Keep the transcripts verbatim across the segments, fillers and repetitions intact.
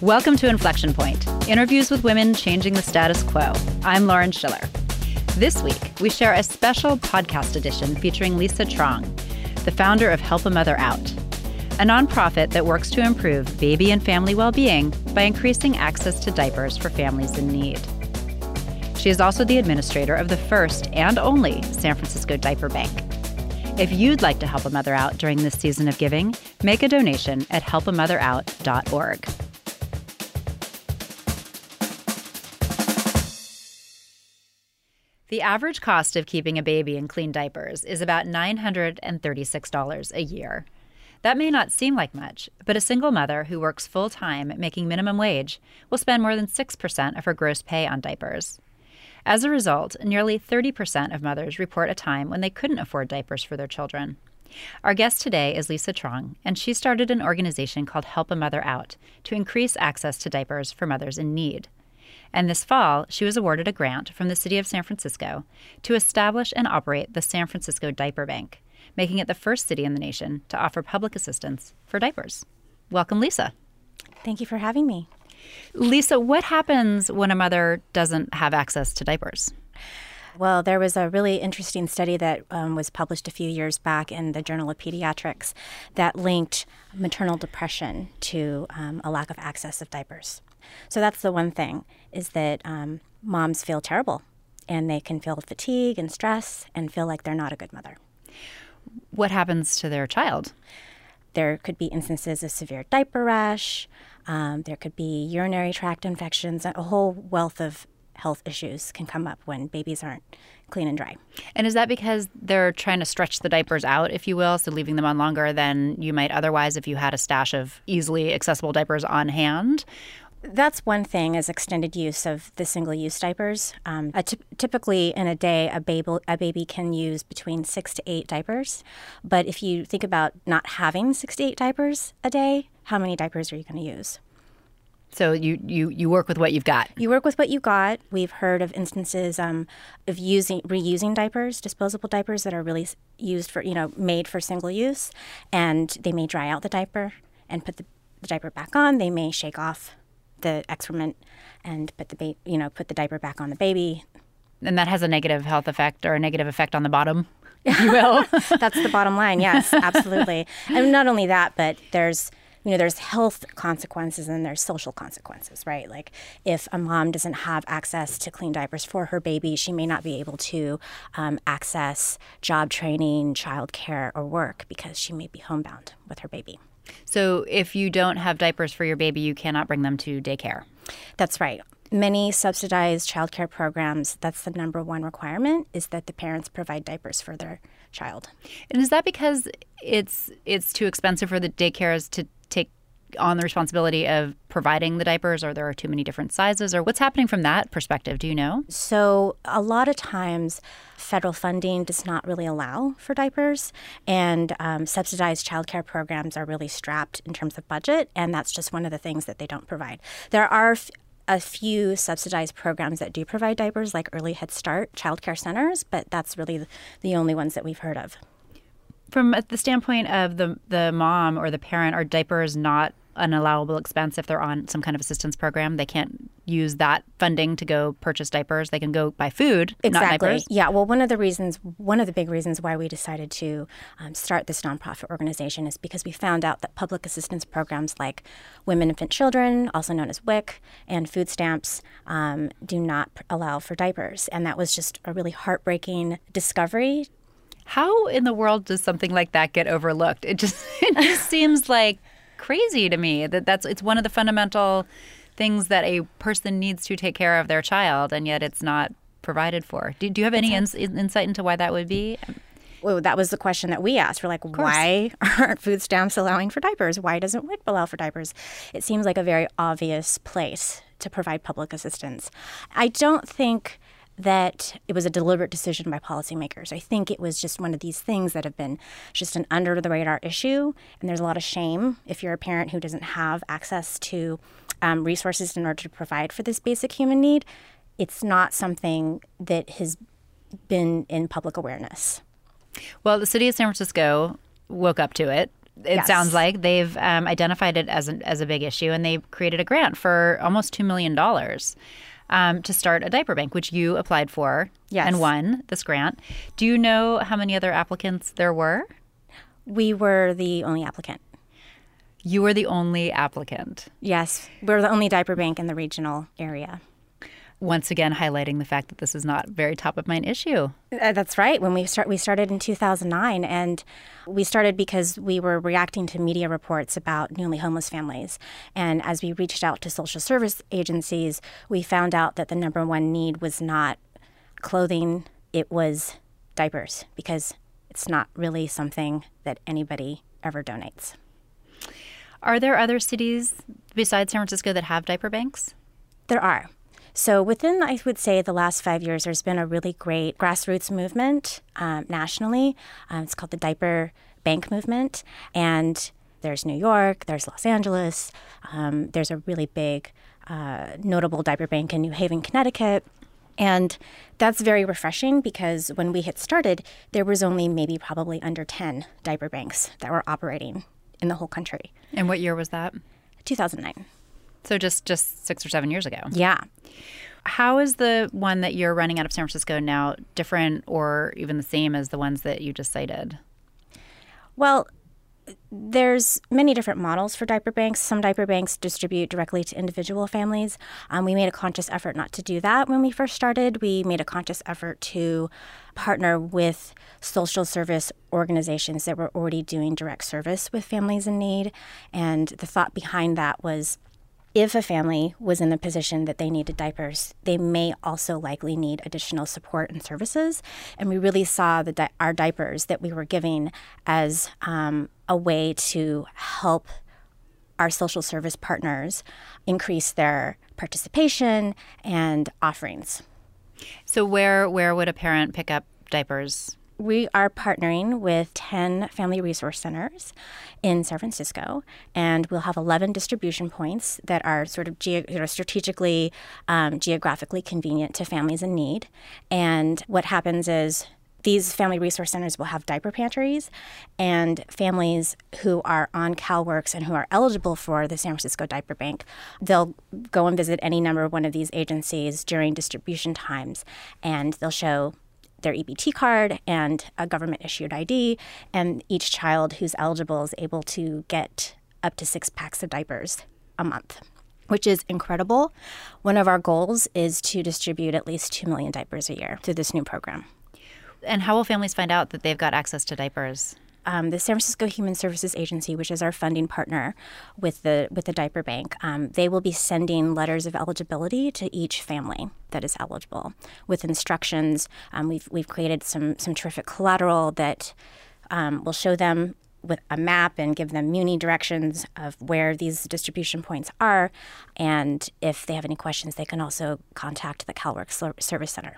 Welcome to Inflection Point, interviews with women changing the status quo. I'm Lauren Schiller. This week, we share a special podcast edition featuring Lisa Trong, the founder of Help a Mother Out, a nonprofit that works to improve baby and family well-being by increasing access to diapers for families in need. She is also the administrator of the first and only San Francisco Diaper Bank. If you'd like to help a mother out during this season of giving, make a donation at help a mother out dot org. The average cost of keeping a baby in clean diapers is about nine hundred thirty-six dollars a year. That may not seem like much, but a single mother who works full-time making minimum wage will spend more than six percent of her gross pay on diapers. As a result, nearly thirty percent of mothers report a time when they couldn't afford diapers for their children. Our guest today is Lisa Trong, and she started an organization called Help a Mother Out to increase access to diapers for mothers in need. And this fall, she was awarded a grant from the city of San Francisco to establish and operate the San Francisco Diaper Bank, making it the first city in the nation to offer public assistance for diapers. Welcome, Lisa. Thank you for having me. Lisa, what happens when a mother doesn't have access to diapers? Well, there was a really interesting study that um, was published a few years back in the Journal of Pediatrics that linked maternal depression to um, a lack of access of diapers. So that's the one thing, is that um, moms feel terrible, and they can feel fatigue and stress and feel like they're not a good mother. What happens to their child? There could be instances of severe diaper rash. Um, there could be urinary tract infections. A whole wealth of health issues can come up when babies aren't clean and dry. And is that because they're trying to stretch the diapers out, if you will, so leaving them on longer than you might otherwise if you had a stash of easily accessible diapers on hand? That's one thing, is extended use of the single-use diapers. Um, a t- typically, in a day, a baby a baby can use between six to eight diapers. But if you think about not having six to eight diapers a day, how many diapers are you going to use? So you, you, you work with what you've got. You work with what you got. We've heard of instances um, of using reusing diapers, disposable diapers that are really used for, you know, made for single use, and they may dry out the diaper and put the, the diaper back on. They may shake off the excrement and put the ba- you know put the diaper back on the baby. And that has a negative health effect or a negative effect on the bottom, if you will. That's the bottom line. Yes, absolutely. And not only that, but there's you know there's health consequences and there's social consequences, right? Like if a mom doesn't have access to clean diapers for her baby, she may not be able to um, access job training, childcare, or work because she may be homebound with her baby. So if you don't have diapers for your baby, you cannot bring them to daycare. That's right. Many subsidized childcare programs, that's the number one requirement, is that the parents provide diapers for their child. And is that because it's it's too expensive for the daycares to take on the responsibility of providing the diapers, or there are too many different sizes, or what's happening from that perspective? Do you know? So a lot of times federal funding does not really allow for diapers, and um, subsidized childcare programs are really strapped in terms of budget, and that's just one of the things that they don't provide. There are f- a few subsidized programs that do provide diapers, like Early Head Start childcare centers, but that's really the only ones that we've heard of. From the standpoint of the the mom or the parent, are diapers not an allowable expense if they're on some kind of assistance program? They can't use that funding to go purchase diapers. They can go buy food, exactly. not diapers. Yeah, well, one of the reasons, one of the big reasons why we decided to um, start this nonprofit organization is because we found out that public assistance programs like Women, Infant, Children, also known as W I C, and food stamps um, do not pr- allow for diapers. And that was just a really heartbreaking discovery. How in the world does something like that get overlooked? It just it just seems like crazy to me that that's it's one of the fundamental things that a person needs to take care of their child, and yet it's not provided for. Do, do you have any ins- insight into why that would be? Well, that was the question that we asked. We're like, why aren't food stamps allowing for diapers? Why doesn't W I C allow for diapers? It seems like a very obvious place to provide public assistance. I don't think that it was a deliberate decision by policymakers. I think it was just one of these things that have been just an under-the-radar issue, and there's a lot of shame if you're a parent who doesn't have access to um, resources in order to provide for this basic human need. It's not something that has been in public awareness. Well, the city of San Francisco woke up to it It Yes. sounds like they've um, identified it as, an, as a big issue, and they created a grant for almost two million dollars um, to start a diaper bank, which you applied for Yes. and won this grant. Do you know how many other applicants there were? We were the only applicant. You were the only applicant. Yes, we're the only diaper bank in the regional area. Once again, highlighting the fact that this is not a very top of mind issue. Uh, that's right. When we start, we started in two thousand nine, and we started because we were reacting to media reports about newly homeless families. And as we reached out to social service agencies, we found out that the number one need was not clothing; it was diapers, because it's not really something that anybody ever donates. Are there other cities besides San Francisco that have diaper banks? There are. So within, I would say, the last five years, there's been a really great grassroots movement um, nationally. Um, it's called the Diaper Bank Movement. And there's New York, there's Los Angeles. Um, there's a really big, uh, notable diaper bank in New Haven, Connecticut. And that's very refreshing, because when we had started, there was only maybe probably under ten diaper banks that were operating in the whole country. And what year was that? two thousand nine. So just, just six or seven years ago. Yeah. How is the one that you're running out of San Francisco now different or even the same as the ones that you just cited? Well, there's many different models for diaper banks. Some diaper banks distribute directly to individual families. Um, we made a conscious effort not to do that when we first started. We made a conscious effort to partner with social service organizations that were already doing direct service with families in need. And the thought behind that was, if a family was in the position that they needed diapers, they may also likely need additional support and services. And we really saw the di- our diapers that we were giving as um, a way to help our social service partners increase their participation and offerings. So where where would a parent pick up diapers? We are partnering with ten family resource centers in San Francisco, and we'll have eleven distribution points that are sort of ge- you know, strategically, um, geographically convenient to families in need. And what happens is these family resource centers will have diaper pantries, and families who are on CalWORKS and who are eligible for the San Francisco Diaper Bank, they'll go and visit any number of one of these agencies during distribution times, and they'll show their E B T card and a government-issued I D, and each child who's eligible is able to get up to six packs of diapers a month, which is incredible. One of our goals is to distribute at least two million diapers a year through this new program. And how will families find out that they've got access to diapers? Um, the San Francisco Human Services Agency, which is our funding partner with the with the diaper bank, um, they will be sending letters of eligibility to each family that is eligible with instructions. Um, we've we've created some some terrific collateral that um, will show them with a map and give them Muni directions of where these distribution points are. And if they have any questions, they can also contact the CalWORKS Service Center.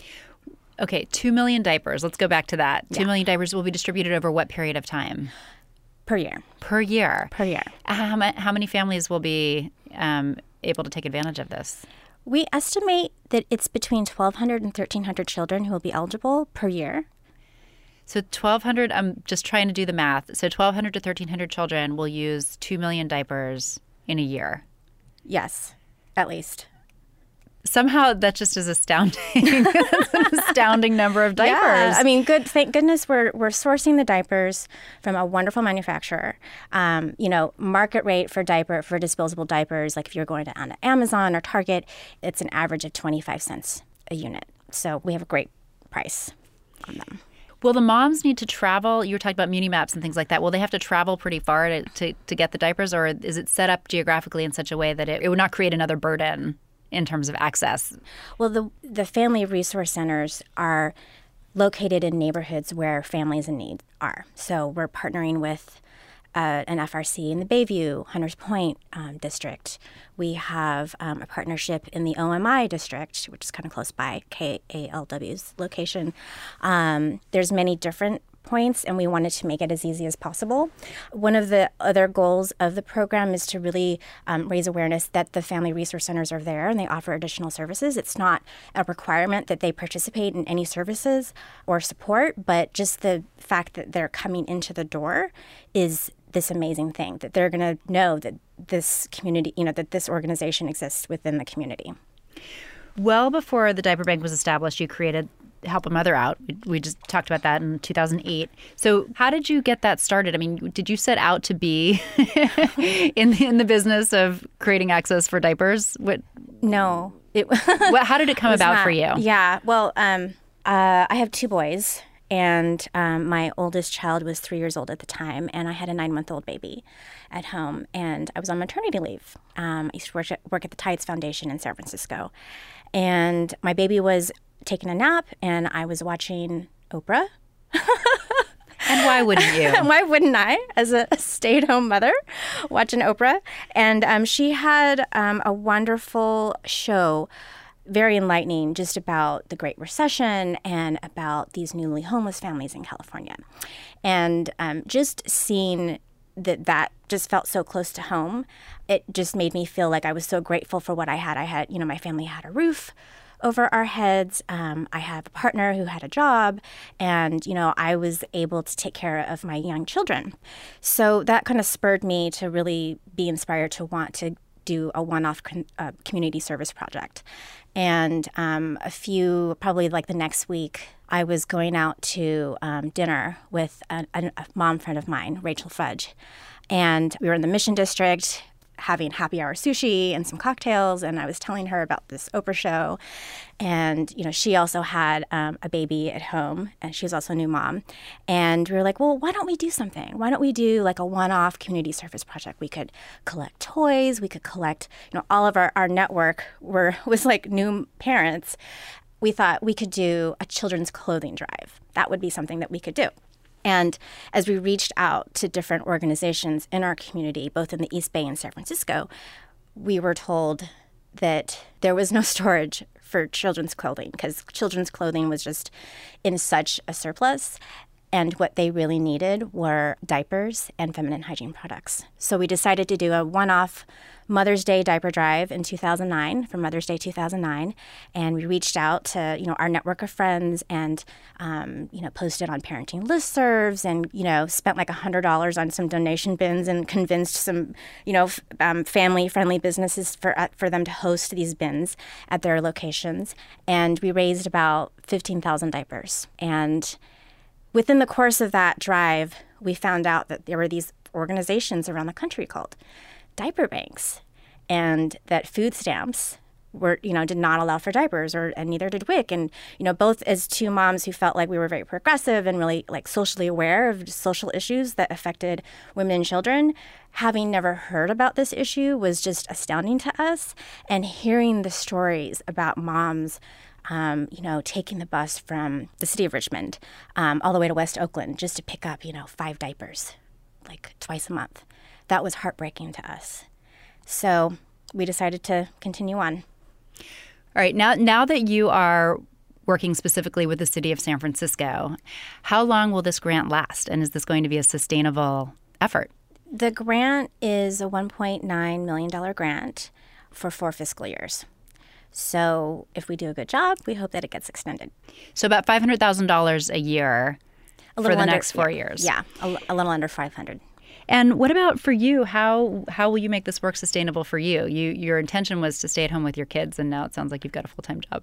Okay, two million diapers. Let's go back to that. Yeah. Two million diapers will be distributed over what period of time? Per year. Per year. Per year. How, ma- how many families will be um, able to take advantage of this? We estimate that it's between twelve hundred and thirteen hundred children who will be eligible per year. So twelve hundred, I'm just trying to do the math. So twelve hundred to thirteen hundred children will use two million diapers in a year. Yes, at least. Somehow that just is astounding. That's an astounding number of diapers. Yeah, I mean, good. Thank goodness we're we're sourcing the diapers from a wonderful manufacturer. Um, you know, market rate for diaper for disposable diapers, like if you're going to on Amazon or Target, it's an average of twenty-five cents a unit. So we have a great price on them. Will the moms need to travel? You were talking about Muni maps and things like that. Will they have to travel pretty far to, to, to get the diapers, or is it set up geographically in such a way that it, it would not create another burden in terms of access? Well, the the family resource centers are located in neighborhoods where families in need are. So we're partnering with uh, an F R C in the Bayview, Hunters Point um, district. We have um, a partnership in the O M I district, which is kind of close by, K A L W's location. Um, there's many different points, and we wanted to make it as easy as possible. One of the other goals of the program is to really um, raise awareness that the family resource centers are there and they offer additional services. It's not a requirement that they participate in any services or support, but just the fact that they're coming into the door is this amazing thing, that they're going to know that this community, you know, that this organization exists within the community. Well before the diaper bank was established, you created Help a Mother Out. We just talked about that in two thousand eight. So how did you get that started? I mean, did you set out to be in, the, in the business of creating access for diapers? What? No. It, well, how did it come it about not, for you? Yeah. Well, um, uh, I have two boys. And um, my oldest child was three years old at the time, and I had a nine-month-old baby at home, and I was on maternity leave. Um, I used to work at, work at the Tides Foundation in San Francisco, and my baby was taking a nap, and I was watching Oprah. And why wouldn't you? Why wouldn't I, as a stay-at-home mother, watching Oprah? And um, she had um, a wonderful show, very enlightening, just about the Great Recession and about these newly homeless families in California. And um, just seeing that that just felt so close to home, it just made me feel like I was so grateful for what I had. I had, you know, my family had a roof over our heads. Um, I have a partner who had a job, and, you know, I was able to take care of my young children. So that kind of spurred me to really be inspired to want to do a one-off con- uh, community service project. And um, a few, probably like the next week, I was going out to um, dinner with a, a, a mom friend of mine, Rachel Fudge. And we were in the Mission District having happy hour sushi and some cocktails. And I was telling her about this Oprah show. And, you know, she also had um, a baby at home, and she was also a new mom. And we were like, well, why don't we do something? Why don't we do like a one-off community service project? We could collect toys. We could collect, you know, all of our, our network were was like new parents. We thought we could do a children's clothing drive. That would be something that we could do. And as we reached out to different organizations in our community, both in the East Bay and San Francisco, we were told that there was no storage for children's clothing because children's clothing was just in such a surplus. And what they really needed were diapers and feminine hygiene products. So we decided to do a one-off Mother's Day diaper drive in two thousand nine, for Mother's Day two thousand nine. And we reached out to, you know, our network of friends and, um, you know, posted on parenting listservs and, you know, spent like one hundred dollars on some donation bins and convinced some, you know, f- um, family-friendly businesses for, uh, for them to host these bins at their locations. And we raised about fifteen thousand diapers. And within the course of that drive, we found out that there were these organizations around the country called diaper banks, and that food stamps were, you know, did not allow for diapers, or and neither did W I C. And, you know, both as two moms who felt like we were very progressive and really like socially aware of social issues that affected women and children, having never heard about this issue was just astounding to us. And hearing the stories about moms Um, you know, taking the bus from the city of Richmond um, all the way to West Oakland just to pick up, you know, five diapers, like twice a month. That was heartbreaking to us. So we decided to continue on. All right. Now, now that you are working specifically with the city of San Francisco, how long will this grant last? And is this going to be a sustainable effort? The grant is a one point nine million dollars grant for four fiscal years. So if we do a good job, we hope that it gets extended. So about five hundred thousand dollars a year a for the under, next four yeah, years. Yeah, a, a little under five hundred. And what about for you? How how will you make this work sustainable for you? You your intention was to stay at home with your kids, and now it sounds like you've got a full-time job.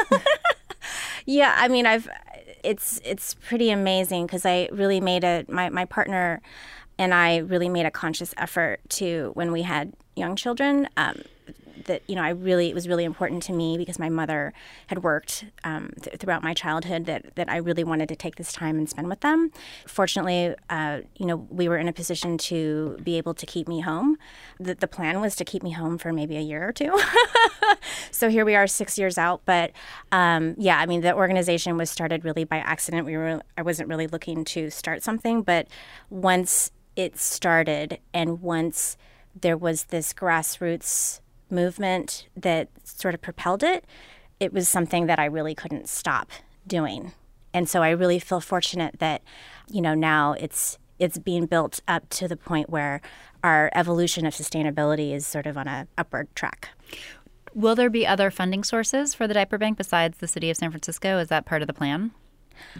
Yeah, I mean, I've it's it's pretty amazing because I really made a my, my partner and I really made a conscious effort to, when we had young children, um, that, you know, I really, it was really important to me because my mother had worked um, th- throughout my childhood that, that I really wanted to take this time and spend with them. Fortunately, uh, you know, we were in a position to be able to keep me home. The, the plan was to keep me home for maybe a year or two. So here we are six years out. But um, yeah, I mean, the organization was started really by accident. We were, I wasn't really looking to start something, but once it started and once there was this grassroots movement that sort of propelled it, it was something that I really couldn't stop doing. And so I really feel fortunate that, you know, now it's it's being built up to the point where our evolution of sustainability is sort of on a upward track. Will there be other funding sources for the diaper bank besides the city of San Francisco? Is that part of the plan?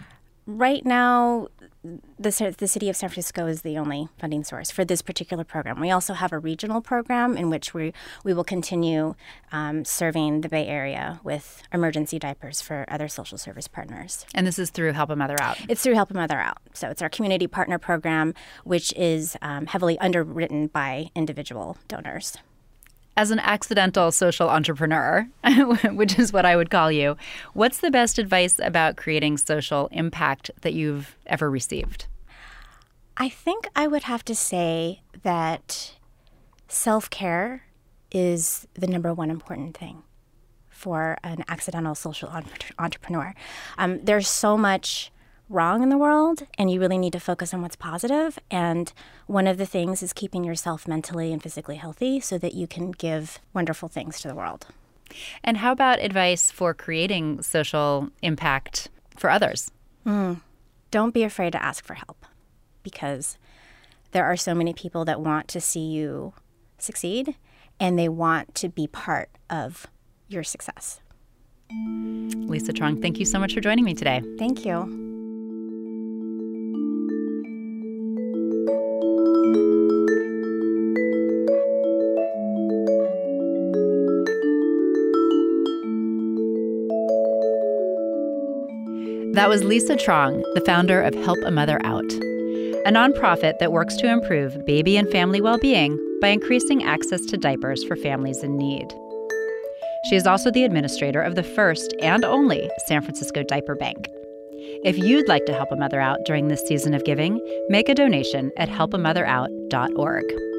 right now, the, the city of San Francisco is the only funding source for this particular program. We also have a regional program in which we, we will continue um, serving the Bay Area with emergency diapers for other social service partners. And this is through Help a Mother Out? It's through Help a Mother Out. So it's our community partner program, which is um, heavily underwritten by individual donors. As an accidental social entrepreneur, which is what I would call you, what's the best advice about creating social impact that you've ever received? I think I would have to say that self-care is the number one important thing for an accidental social entrepreneur. Um, there's so much wrong in the world, and you really need to focus on what's positive. And one of the things is keeping yourself mentally and physically healthy so that you can give wonderful things to the world. And how about advice for creating social impact for others? Mm. Don't be afraid to ask for help, because there are so many people that want to see you succeed, and they want to be part of your success. Lisa Truong, thank you so much for joining me today. Thank you. That was Lisa Truong, the founder of Help a Mother Out, a nonprofit that works to improve baby and family well-being by increasing access to diapers for families in need. She is also the administrator of the first and only San Francisco Diaper Bank. If you'd like to help a mother out during this season of giving, make a donation at help a mother out dot org.